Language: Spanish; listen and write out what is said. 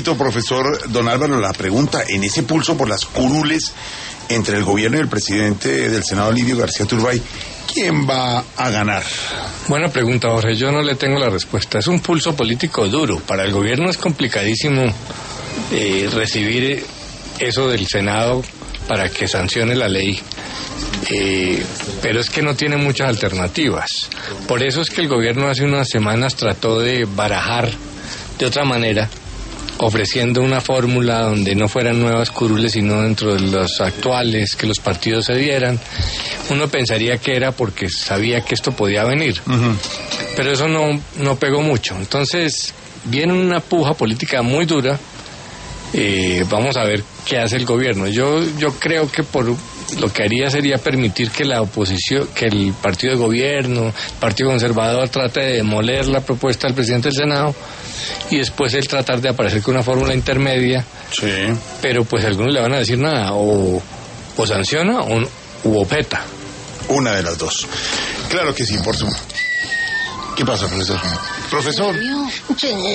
Profesor Don Álvaro, la pregunta, en ese pulso por las curules entre el gobierno y el presidente del Senado, Lidio García Turbay, ¿quién va a ganar? Buena pregunta, Jorge. Yo no le tengo la respuesta. Es un pulso político duro. Para el gobierno es complicadísimo recibir eso del Senado para que sancione la ley. Pero es que no tiene muchas alternativas. Por eso es que el gobierno hace unas semanas trató de barajar de otra manera, ofreciendo una fórmula donde no fueran nuevas curules, sino dentro de los actuales, que los partidos se dieran. Uno pensaría que era porque sabía que esto podía venir, pero eso no pegó mucho. Entonces viene una puja política muy dura. Vamos a ver qué hace el gobierno. Yo creo que lo que haría sería permitir que la oposición, que el partido de gobierno, el Partido Conservador, trate de demoler la propuesta del presidente del Senado y después él tratar de aparecer con una fórmula intermedia. Sí. Pero pues algunos le van a decir nada, o sanciona o objeta. Una de las dos. Claro que sí, por supuesto. ¿Qué pasa, profesor? Profesor.